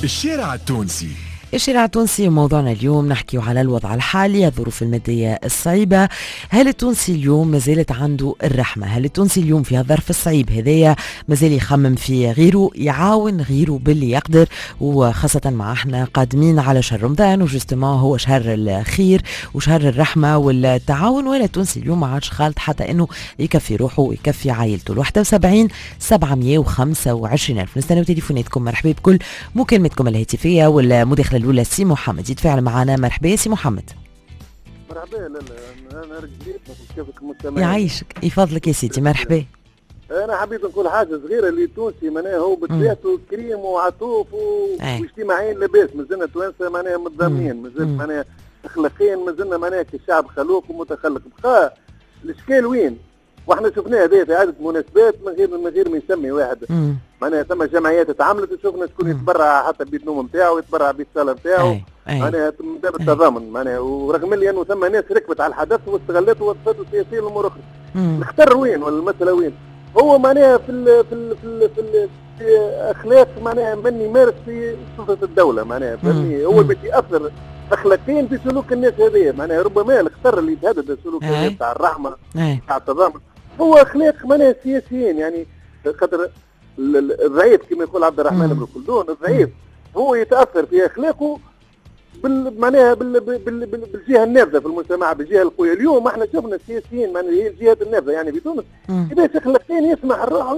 الشارع التونسي. الشارع التونسي موضوعنا اليوم نحكي على الوضع الحالي، الظروف المادية الصعيبة. هل التونسي اليوم مازالت عنده الرحمة؟ هل التونسي اليوم في الظرف الصعيب هذايا مازال يخمم في غيره، يعاون غيره باللي يقدر؟ وخاصة مع احنا قادمين على شهر رمضان، وجستما هو شهر الخير وشهر الرحمة والتعاون. ولا التونسي اليوم ما عادش خالط حتى انه يكفي روحه ويكفي عائلته. 71 725 ألف. نستناو تليفوناتكم. مرحبا بكل مكالمتكم الهاتفية. والمداخلة الأولى سي محمد يتفاعل معنا. مرحبا سي محمد. مرحبا. انا رجليت كيفك المستمعين. يعيشك يفضلك يا سيدي. مرحبا. انا حبيت نقول حاجه صغيره. اللي التونسي معناها هو بطبيعته كريم وعطوف واجتماعيين لاباس. مازلنا توانسه معناها متضامنين، مازال معناها اخلاقيا مازلنا معناها كشعب خلوق ومتخلق. بقى الاشكال وين؟ واحنا شفناه هذا في عدة مناسبات من غير ما يسمي واحد. معناها ثم جمعيات تعاملت وشفنا شكون يتبرع حتى بيت نوم نتاعو، يتبرع بيت صاله نتاعو. معناها من باب التضامن. معناها ورغم اللي انه ثم ناس ركبت على الحدث واستغلته واستفادوا سياسيا الامور اخرى. الخطر وين ولا المساله وين؟ هو معناها في اخلاق معناها من يمارس في سلطه الدوله. معناها فهمني هو باش ياثر اخلاقيا في سلوك الناس هذه. معناها ربما الخطر اللي يتهدد السلوك تاع الرحمه تاع التضامن هو اخلاق معناها سياسيين. يعني خاطر الضعيف كما يقول عبد الرحمن بن خلدون، الضعيف هو يتاثر في اخلاقه معناها بالجهه النافذه في المجتمع، بالجهه القويه. اليوم احنا شفنا السياسيين معناها هي الجهات النافذه يعني بتونس كيفاش اخلاقيا يسمح الروح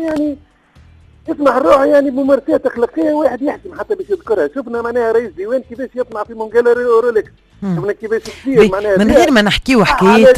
يعني بممارسات اخلاقيه واحد يحسم حتى باش يذكرها. شفنا معناها رئيس ديوان كيفاش يطمع في منقله رولكس. شفنا كيفاش كثير معناها من غير ما نحكيو حكايه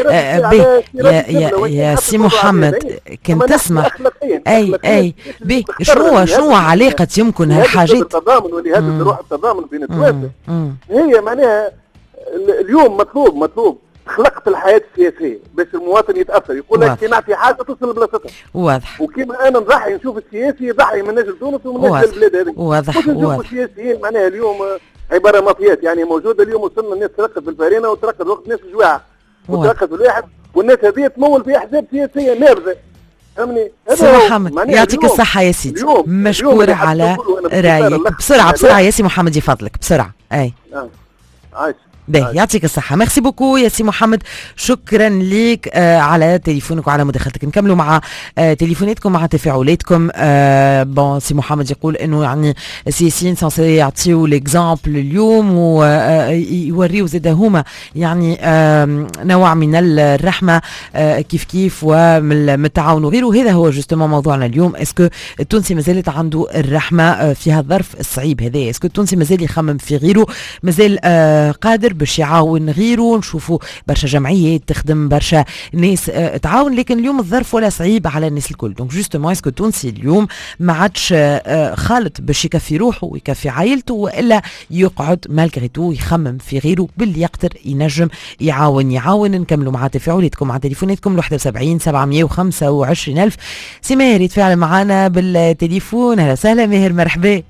يا سي محمد كنت تسمع اي شنو علاقه يمكن هالحاجات التضامن واللي هذا روح التضامن بين التوانسه. هي معناها اليوم مطلوب خلقت الحياه السياسيه باش المواطن يتاثر، يقول لك كي نعطي حاجه تصل بلاصتها. واضح. وكما انا نضحي نشوف السياسي يضحي من اجل تونس ومن اجل البلاد هذه. واضح. نشوف السياسيين معناها اليوم عباره مافيات يعني موجوده. اليوم وصلنا الناس ترقد في الفارينه وترقد وقت الناس جواعه وترقد في الواحد، والناس هذه تمول في احزاب سياسيه نابذه. فهمني؟ سي محمد يعطيك الصحه يا سيدي. مشكور على رايك. بسرعه يا سي محمد يفضلك بسرعه. عايش. باهي يعطيك الصحة. ميرسي بوكو يا سي محمد. شكرا ليك على تليفونك وعلى مداخلتك. نكملوا مع تليفوناتكم مع تفاعلاتكم. بون سي محمد يقول انه يعني السياسيين سانسي يعطيو ليكزامبل اليوم ويوريو زاد هما يعني نوع من الرحمة كيف ومن التعاون وغيره. هذا هو جوستومون موضوعنا اليوم. اسكو التونسي مازالت عنده الرحمة في هذا الظرف الصعيب هذا؟ اسكو التونسي مازال يخمم في غيره، مازال قادر باش يعاون غيره؟ نشوفوا برشا جمعيات تخدم، برشا ناس تعاون، لكن اليوم الظرف ولا صعيب على الناس الكل. دونك جوستومون اسكو التونسي اليوم ما عادش خالط باش يكفي روحه ويكفي عائلته، والا يقعد مالغري تو يخمم في غيره باللي يقدر ينجم يعاون. نكملوا مع تفاعلاتكم مع تليفوناتكم 71 725 ألف. سي ماهر يتفاعل معنا بالتليفون. اهلا وسهلا ماهر. مرحبا.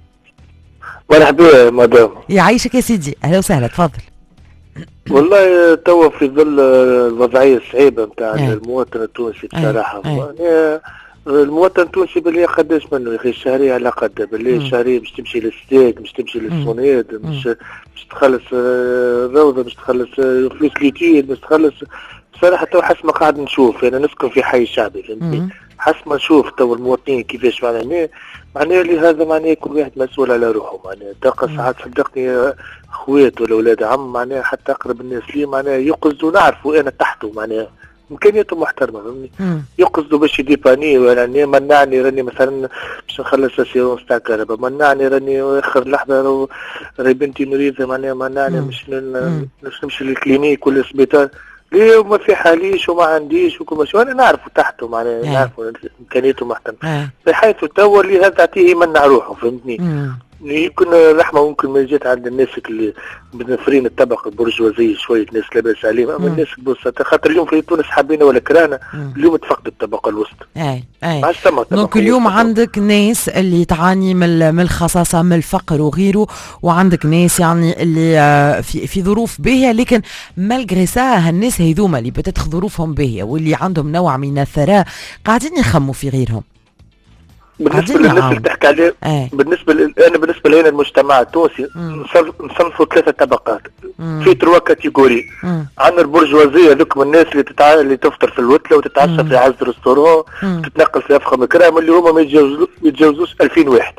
مرحبا مدام. يعيشك يا سيدي. اهلا وسهلا تفضل. والله توا في ظل الوضعيه الصعيبه نتاع المواطن التونسي بصراحه. يعني المواطن التونسي باللي قداش منه يا اخي الشهريه على قدها، باللي الشهريه مش تمشي للستيك، مش تمشي للصونيد، مش تخلص الروضه، مش تخلص فلوس ليتيل، مش تخلص. بصراحه تو حسب ما قاعد نشوف انا نسكن في حي شعبي فهمتني، حسب ما نشوف تو المواطنين كيفاش معناها لهذا معناها كل واحد مسؤول على روحه. معناها تلقى ساعات صدقني اخوات ولا اولاد عم معناها حتى اقرب الناس لي معناها يقصدوا، نعرفوا انا تحته معناها امكانياته محترمه فهمني، يقصدوا باش يديباني يعني منعني راني مثلا باش نخلص السيرونس تاع كهرباء، منعني راني اخر لحظه راهي بنتي مريضه معناها منعني مش نمشي للكلينيك ولا السبيطار. ليه وما في حاليش وما عنديش وكل شيء. انا نعرفه تحته معناها نعرفه امكانياته محترمه بحيث تو اللي هذا تعطيه يمنع روحه فهمتني. يمكن الرحمه ممكن ما جات عند الناس اللي بنفرين الطبقه البرجوازيه شويه ناس لاباس عليهم، اما الناس البسطاء خاطر اليوم في تونس حابين ولا كرانا اليوم تفقد الطبقه الوسطى. دونك اليوم عندك ناس اللي تعاني من الخصاصه من الفقر وغيره، وعندك ناس يعني اللي في ظروف باهيه، لكن مالغري سا هالناس هذوما اللي بتدخل ظروفهم باهيه واللي عندهم نوع من الثراء قاعدين يخموا في غيرهم. بالنسبه للناس اللي تحكي عليه بالنسبه لنا المجتمع التونسي نصنفوا 3 طبقات في 3 كاتيجوري. عندنا البرجوازيه ذوك من الناس اللي تفطر في الوتله وتتعشى في عز ريستورون وتتنقل في افخم كرام اللي هما ما يتجاوزوش 2000 واحد.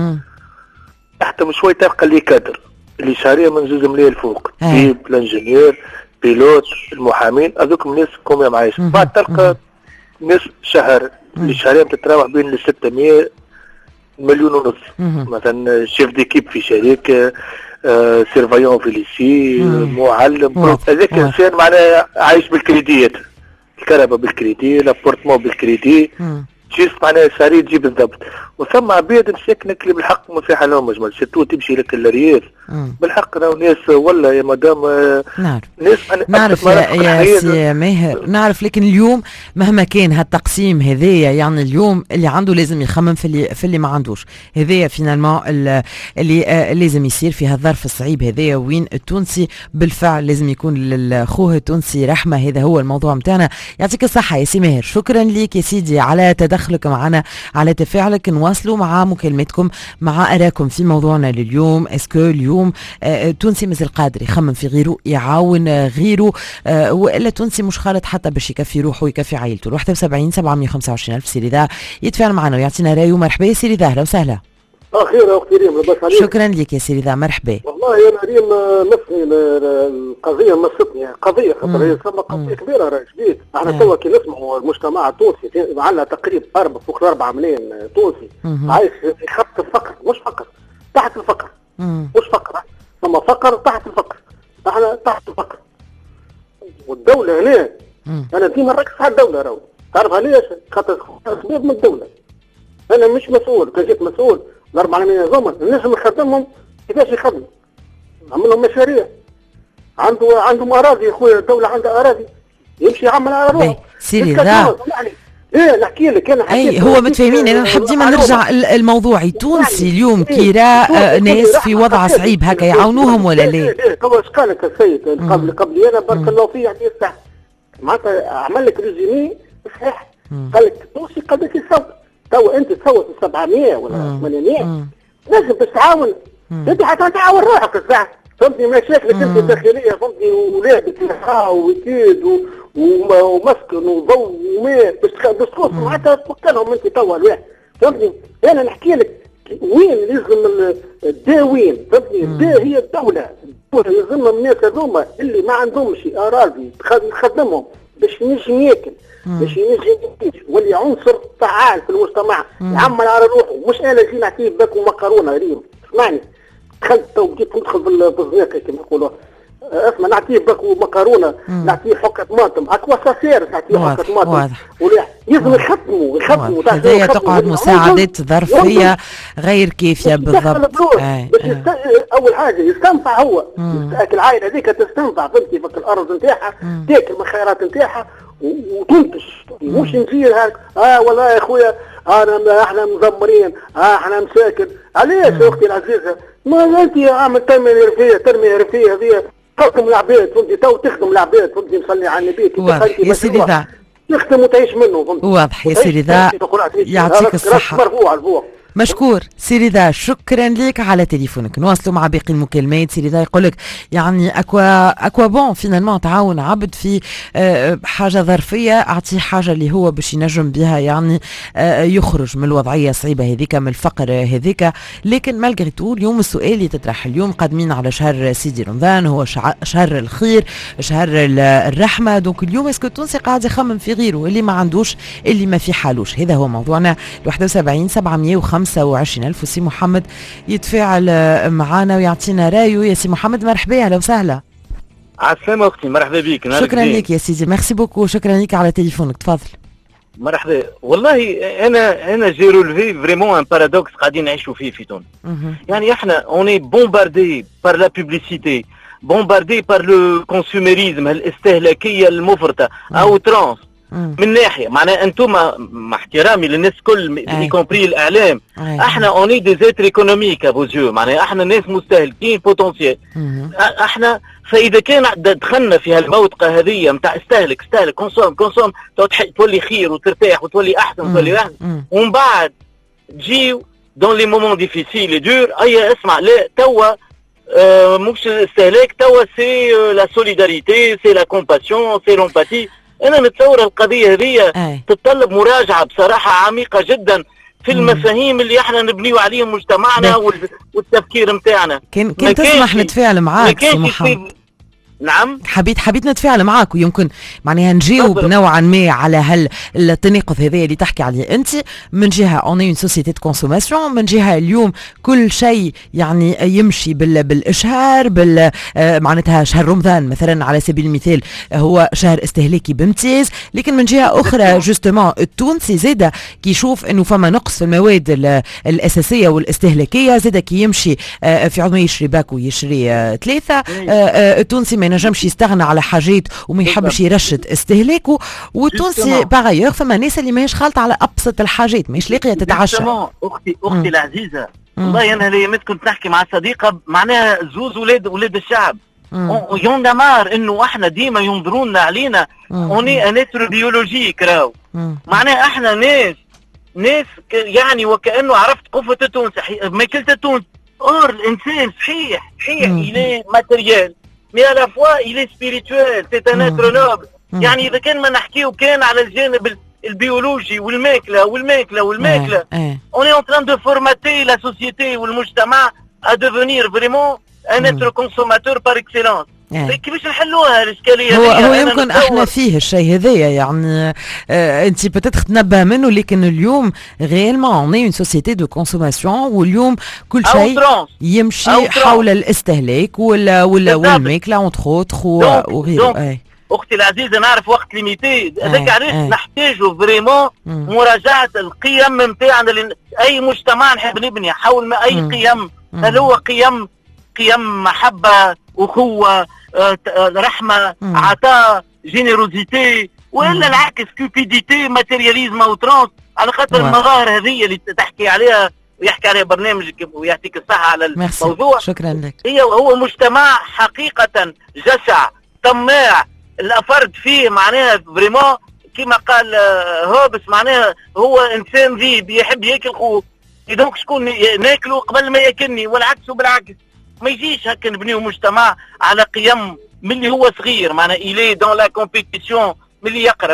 تحتهم شوي تلقى اللي كادر اللي شهريا من جزء مليون الفوق، طبيب، الانجنيور، بيلوت، المحامين، هذوك الناس كوم معايش. بعد تلقى ناس شهر اللي شهريا تتراوح بين 600 مليون ونص. مثلا شيف ديكيب في شركه، سيرفايون في ليسي، معلم، هذاك انسان معناها عايش بالكريديات، الكهرباء بالكريدي، لابورتمون بالكريدي، جيست معناها شهريا تجيب بالضبط. وثم عباد مساكنك اللي بالحق ما في حالهم مجمل، سيرتو تمشي لك الرياض بالحق راهو ناس والله يا مدام ناس نعرف يا سي ماهر، نعرف. لكن اليوم مهما كان هالتقسيم هذايا، يعني اليوم اللي عنده لازم يخمم في اللي ما عندوش. هذايا فينالمون اللي لازم يصير في هالظرف الصعيب هذايا، وين التونسي بالفعل لازم يكون للخوه التونسي رحمه. هذا هو الموضوع متاعنا. يعطيك الصحه يا سي ماهر، شكرا ليك يا سيدي على تدخلك معنا، على تفاعلك. نواصلوا مع مكالمتكم، مع اراكم في موضوعنا لليوم. اسكو اليوم التونسي مازال قادر يخمم في غيره، يعاون غيره، والا التونسي مش خالط حتى باش يكفي روحه ويكفي عائلته؟ 71 725 الف. سيري ذا يتفاعل معنا ويعطينا رايه. مرحبا يا سيري ذا، اهلا وسهلا. خير يا اختي ريم، لاباس عليك؟ شكرا لك يا سيري ذا، مرحبا. والله انا ريم مسني القضيه، مستني قضيه خاطر هي قضيه كبيره راهي شديد. احنا توا كي نسمعوا المجتمع التونسي عندنا تقريبا فوق 4 ملايين تونسي عايش في خط الفقر، مش فقر، تحت الفقر. مش فقر، ثم فقر تحت الفقر. احنا تحت الفقر. والدوله هنا انا ديما نركز على الدوله. راهو تعرف علاش؟ خاطر اسباب من الدوله. انا مش مسؤول، كان جيت مسؤول ال4 ملايين هذوما الناس اللي نخدمهم كيفاش يخدموا؟ نعمل لهم مشاريع. عندهم اراضي يا خويا، الدوله عندها اراضي يمشي يعمل على روحه. سيري ذا نحكي لك انا اي هو متفاهمين. انا نحب ديما نرجع الموضوعي. تونسي اليوم كي راه ناس في وضع صعيب هكا يعاونوهم ولا لا؟ هو اش قال لك السيد قبل انا بارك الله فيه يعني يفتح معناتها عمل لك ريزومي صحيح. قال لك التونسي قداش يصوت. تو انت تصوت 700 ولا 800 لازم باش تعاون. انت حتى تعاون روحك الساعه، فهمتني؟ مشاكلك انت الداخليه، فهمتني؟ ولادك وكيد ومسكن وضوء وماء باش تخلص معناتها توكلهم انت توا الواحد، فهمتني؟ انا نحكي لك وين لازم الداوين، فهمتني؟ الدا هي الدوله يلزمهم الناس هذوما اللي ما عندهمش اراضي تخدمهم باش ينجم ياكل، باش ينجم يعيش، واللي عنصر فعال في المجتمع يعمل على روحه. مش انا جي نعطيه باك ومكرونه ريم، اسمعني. دخلت تو بديت ندخل في الزناقه كما يقولوا. اسمع، نعطيه باك ومكرونه، نعطيه حكه طماطم، هكا وصافير نعطيه حكه طماطم. لازم يخدموا. هذه تقعد مساعدات ظرفيه غير كافيه بالضبط. اول حاجه يستنفع هو، العائله هذيك تستنفع، فهمتي؟ فك الارض نتاعها تاكل من الخيرات نتاعها وتنتج. مش نجي هاك والله يا اخويا احنا مدمرين، احنا مساكن. علاش يا اختي العزيزه؟ ما انت عامل ترميه رفيه هذه تخدم العباد، فهمتي؟ تو تخدم العباد، فهمتي؟ نصلي على النبي واضح يا سيدي ذا، تخدم وتعيش منه، فهمتي؟ واضح يا سيدي ذا، يعطيك الصحه. مرفوع. مشكور سيري ذا، شكرا لك على تليفونك. نواصلوا مع باقي المكالمات. سيري ذا يقول لك يعني اكوا بون فينالمون تعاون عبد في حاجه ظرفيه، اعطيه حاجه اللي هو باش ينجم بها يعني يخرج من الوضعيه الصعيبه هذيك، من الفقر هذيك. لكن مالغري تو اليوم السؤال يتطرح، اليوم قادمين على شهر سيدي رمضان، هو شهر الخير، شهر الرحمه. دونك اليوم اسكو التونسي قاعد يخمم في غيره، اللي ما عندوش، اللي ما في حالوش؟ هذا هو موضوعنا. 71 725 ألف. وسي محمد يتفاعل معنا ويعطينا رايه. يا سي محمد مرحبا، اهلا وسهلا. عسلامة اختي، مرحبا بك. شكرا لك يا سيدي، ميرسي بوكو، شكرا لك على تليفونك، تفضل. مرحبا. والله انا جي رولفي فريمون ان بارادوكس قاعدين نعيشوا فيه في تونس. يعني احنا اوني بومباردي بار لا بوبليسيتي، بومباردي بار لو كونسوميريزم، الاستهلاكيه المفرطه او ترانس. من ناحيه معناها انتم مع احترامي للناس كل يكومبري الاعلام، احنا اوني دي زيتر ايكونوميك ابوزيو، معناها احنا ناس مستهلكين بوتنسيال. احنا فاذا كان دخلنا في هالموطقه هذه نتاع استهلك كونسوم تولي خير وترتاح وتولي احسن وتولي احسن، ومن بعد تجيو دون لي مومون ديفيسيل اي دور. اي اسمع لا توا مش الاستهلاك، توا سي لا سوليداريتي، سي لا كومباسيون، سي لومباتي. انا نتصور القضيه هذه تتطلب مراجعه بصراحه عميقه جدا في المفاهيم اللي احنا نبنيو عليهم مجتمعنا والتفكير نتاعنا. كان تسمح نتفاعل معاك سي محمد؟ نعم حبيت نتفاعل معاك، ويمكن معناها نجاوب نوعا ما على التناقض هذا اللي تحكي عليه انت. من جهه اون اون سوسيتي دو كونسوماسيون، من جهه اليوم كل شيء يعني يمشي بالاشهار معناتها شهر رمضان مثلا على سبيل المثال هو شهر استهلاكي بامتياز، لكن من جهه اخرى جوستومون التونسي زاده كي يشوف انه فما نقص في المواد الاساسيه والاستهلاكيه، زاده كي يمشي في عضو يشري باك ويشري ثلاثه، التونسي ما ينجمش يستغنى على حاجات وما يحبش يرشد استهلاكه. والتونسي باغيور فما ناس اللي ماهيش خالطه على ابسط الحاجات، ماهيش لاقيه تتعشى. اختي العزيزه والله انا الايامات كنت نحكي مع صديقه معناها زوز ولاد الشعب يون مار انه احنا ديما ينظرونا علينا اوني انتر بيولوجيك راو معناها احنا ناس يعني وكانه عرفت قفه التونس ماكلة التونس. اور الانسان صحيح الى ماتيريال مي على فوا الى سبيريتوال سي ان اتر نوبل. يعني اذا كان ما نحكيو كان على الجانب البيولوجي والماكله on est en train de formater la société والمجتمع à devenir vraiment un être consommateur par excellence. كيفاش نحلوها الاشكاليه هو يمكن احنا فيه الشيء هذايا يعني انت بتتخ تنبه منه، لكن اليوم غيرمون اون اون سوسيتي دو كونسوماسيون، واليوم كل شيء يمشي حول الاستهلاك والماكله اونتر اوتر وغيره. اختي العزيزه نعرف وقت ليميتي، هذاك علاش نحتاجوا فريمون مراجعه القيم نتاعنا. اي مجتمع نحب نبني حول اي قيم، هل هو قيم محبه، اخوه، رحمه، عطاء، جينيروزيتي، ولا العكس كوبيديتي، ماتيرياليزم او ترانس. على خاطر المظاهر هذه اللي تحكي عليها ويحكي عليها برنامجك ويعطيك الصحه على الموضوع. شكرا لك. هو مجتمع حقيقه جشع طماع، الافرد فيه معناها فريمون كما قال هوبس معناها هو انسان ذيب يحب ياكل خوه، دونك شكون ناكله قبل ما ياكلني، والعكس وبالعكس. ما يجيش هكا نبنيو مجتمع على قيم من اللي هو صغير معناها إلي دون لا كومبيتيسيون، من اللي يقرا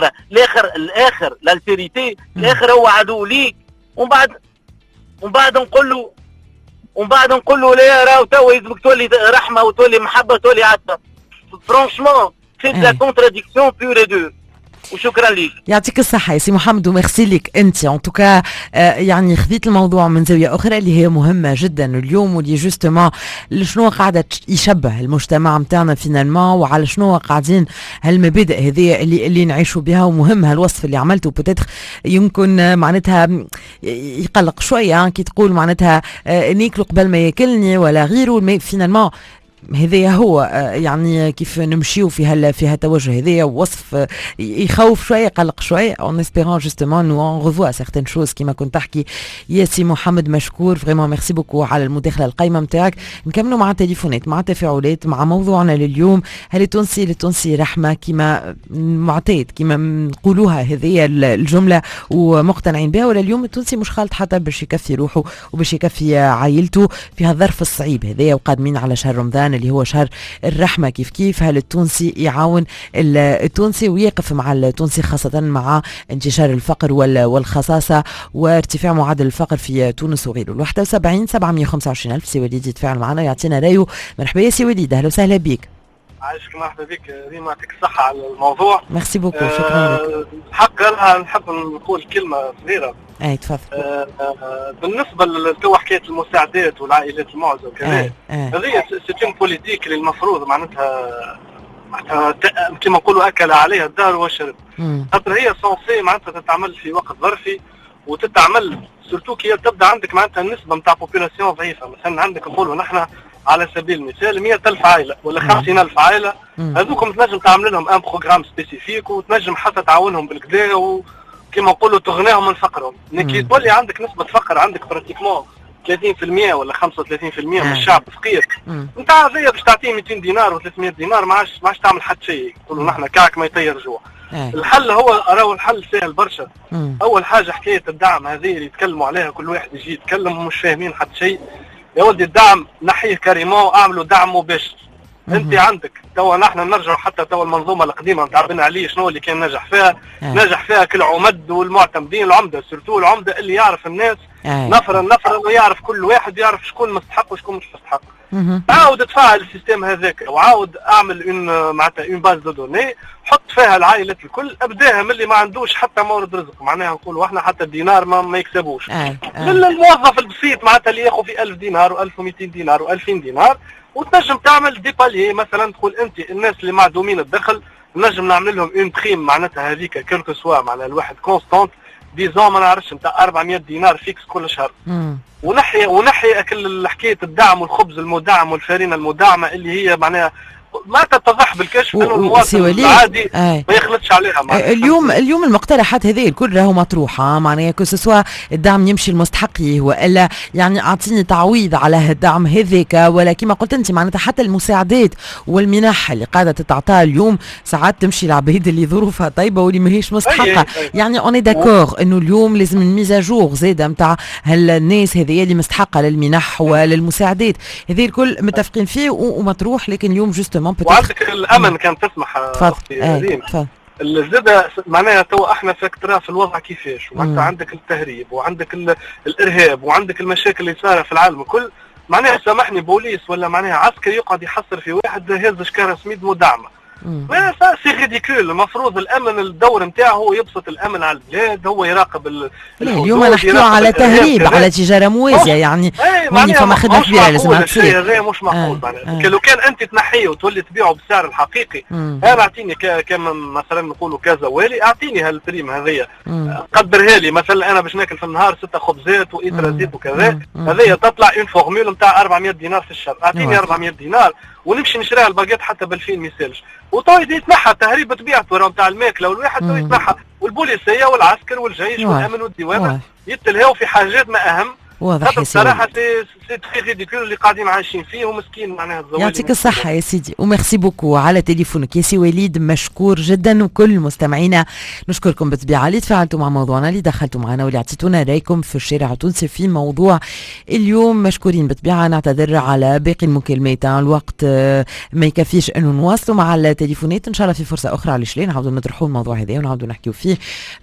الاخر الالتيريتي، الاخر هو عدو ليك. ومن بعد نقول له لا راهو توا يلزمك تولي رحمه وتولي محبه وتولي عطف. فرانشمون سي لا كونتراديكسيون بيور اي دور. وشكرا لك. يعطيك الصحة يا سي محمد، وميرسي لك انت ان توكا. يعني خذيت الموضوع من زاوية أخرى اللي هي مهمة جدا اليوم، واللي جوستومون شنو قاعدة يشبه المجتمع نتاعنا فينالمون، وعلى شنو قاعدين هالمبادئ هذه اللي نعيشوا بها. ومهم هالوصف اللي عملته بوتيتر يمكن معناتها يقلق شوية كي تقول معناتها ناكلوا قبل ما ياكلني ولا غيره. فينالمون هذا هو يعني كيف نمشيو في هالتوجه هذايا، ووصف يخوف شويه يقلق شويه. اون اسبيرون جوستومون نو اون ريفوا سيغتين شوز كيما كنت تحكي يا سي محمد. مشكور فريمون، ميرسي بوكو على المداخله القايمه نتاعك. نكملوا مع تليفونات، مع تفاعلات، مع موضوعنا لليوم. هل التونسي رحمه كيما معتاد كيما نقولوها هذه الجمله ومقتنعين بها، ولا اليوم التونسي مش خالط حتى باش يكفي روحه وباش يكفي عائلته في هذا الظرف الصعيب هذايا، وقادمين على شهر رمضان اللي هو شهر الرحمة. كيف هل التونسي يعاون التونسي ويقف مع التونسي، خاصة مع انتشار الفقر والخصاصة وارتفاع معدل الفقر في تونس وغيره. 71 725 ألف. سي وليد يتفاعل معنا يعطينا رايه. مرحبا يا سي وليد، أهلا وسهلا بك. عايشك مرحبا بك ريما، يعطيك الصحة على الموضوع. ميرسي بوكو، شكرا لك. حق أنا نحب نقول كلمة صغيرة. اي تفضل. بالنسبة لتو حكاية المساعدات والعائلات المعزة وكذا، هذه سيتين بوليتيك اللي المفروض معناتها كما نقولوا أكل عليها الدار والشرب. خاطر هي سونسي معناتها تتعمل في وقت ظرفي، وتتعمل سورتو كي تبدا عندك معناتها النسبة نتاع بوبيلاسيون ضعيفة. مثلا عندك نقولوا نحن على سبيل المثال 100,000 عائلة ولا 50,000 عائلة، هذوكم تنجم تعمل لهم ان بروغرام سبيسيفيك، وتنجم حتى تعاونهم بالكدا كما نقولوا تغنيهم من فقرهم. كي تولي عندك نسبة فقر، عندك براتيكمون 30% ولا 35% من الشعب فقير، انت زي باش تعطيه 200 دينار و300 دينار ما عادش تعمل حتى شيء. نقولوا نحن كعك ما يطير جوع. الحل هو راهو الحل سهل برشا. اول حاجه حكايه الدعم هذه اللي يتكلموا عليها، كل واحد يجي يتكلم مش فاهمين حتى شيء. يا ولدي الدعم نحيه كريمون، اعملوا دعم مباشر. انت عندك توا نحن نرجع حتى توا المنظومه القديمه نتعبنا عليه شنو اللي كان نجح فيها. نجح فيها كل عمد والمعتمدين، العمده سورتو العمده اللي يعرف الناس نفرا ويعرف كل واحد، يعرف شكون مستحق وشكون مش مستحق. عاود تفعل السيستم هذاك وعاود اعمل معناتها اون باز دو دوني، حط فيها العائلات الكل، ابداها من اللي ما عندوش حتى مورد رزق، معناها نقولوا احنا حتى الدينار ما يكسبوش. للموظف البسيط معناتها اللي ياخذ في 1000 دينار و1200 دينار و2000 دينار، وتنجم تعمل ديبالي مثلا تقول انت الناس اللي معدومين الدخل نجم نعمل لهم اون بريم معناتها هذيك كيلكو سوا معناها الواحد كونستانت ديزون ما نعرفش نتاع 400 دينار فيكس كل شهر. ونحي كل حكايه الدعم والخبز المدعم والفارينه المدعمه اللي هي معناها ما تتضح بالكشف انه المواطن العادي ما يخلطش عليها. اليوم المقترحات هذه الكل راهو مطروحه، معناها كو سوا الدعم يمشي المستحقيه والا يعني اعطيني تعويض على الدعم هذاك، ولا كما قلت انت معناتها حتى المساعدات والمنح اللي قاعده تتعطى اليوم ساعات تمشي العباد اللي ظروفها طيبه واللي ماهيش مستحقه. يعني اوني داكور انه اليوم لازم الميزاجور زاده نتاع هالناس هذه اللي مستحقه للمنح وللمساعدات، هذه الكل متفقين فيه ومطروح. لكن اليوم جوست وعندك الامن كان تسمح اختي الزبده معناها تو احنا فاكتراه في الوضع كيفاش، ومعناتها عندك التهريب وعندك الارهاب وعندك المشاكل اللي صايره في العالم الكل. معناها سامحني بوليس ولا معناها عسكري يقعد يحصر في واحد هز شكاره سميد مدعمه، ما سي ريديكول. المفروض الامن الدور نتاعه هو يبسط الامن على البلاد، هو يراقب اليوم نحكيو على تهريب على تجاره موازيه، يعني فما خدمه كبيره لازم تصير. هذا مش معقول معناها. لو كان انت تنحيه وتولي تبيعه بالسعر الحقيقي، انا اعطيني كما مثلا نقولوا كذا والي اعطيني هالبريم هذيا، قدرها لي مثلا انا باش ناكل في النهار 6 خبزات وايترا زيت وكذا، هذيا تطلع اون فورمول نتاع 400 دينار في الشهر. اعطيني 400 دينار ونمشي نشريها الباكيت حتى ب2000 ما يسالش. وطو يتنحى التهريب بطبيعته راه نتاع الماكله، والواحد تو يتنحى، والبوليسيه والعسكر والجيش والامن والديوانه يتلهوا في حاجات ما اهم. واضح يا سيدي. صراحه سي تري ريديكول اللي قاعدين عايشين فيه ومسكين معناها الزوالي. يعطيك الصحه يا سيدي وميرسي بوكو على تليفونك يا سي وليد، مشكور جدا. وكل مستمعينا نشكركم بالطبيعه اللي تفاعلتوا مع موضوعنا، اللي دخلتوا معنا واللي اعطيتونا رايكم في الشارع التونسي في موضوع اليوم. مشكورين بالطبيعه. نعتذر على باقي المكالمات، الوقت ما يكفيش انه نواصلوا مع التليفونات. ان شاء الله في فرصه اخرى علاش لا نعاودوا نطرحوا الموضوع هذا ونعاودوا نحكيوا فيه،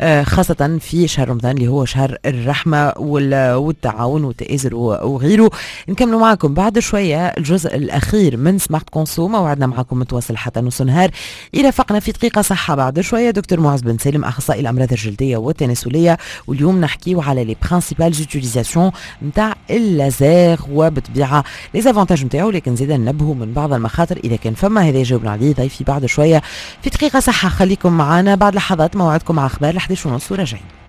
خاصه في شهر رمضان اللي هو شهر الرحمه والتعاون والتآزر وغيره. نكملوا معكم بعد شويه الجزء الاخير من سمارت كونسو. موعدنا معكم متواصل حتى نص نهار. يرافقنا في دقيقه صحه بعد شويه دكتور معز بن سالم، اخصائي الامراض الجلديه والتناسليه، واليوم نحكيو على لي برينسيبال يوتيليزاسيون نتاع اللازير وبطبيعه لي زافونتاج نتاعو، لكن زيد ننبهوا من بعض المخاطر اذا كان فما. هذا يجاوبنا عليه ضيفي بعد شويه في دقيقه صحه. خليكم معنا بعد لحظات موعدكم مع اخبار 11:30 وراجعين.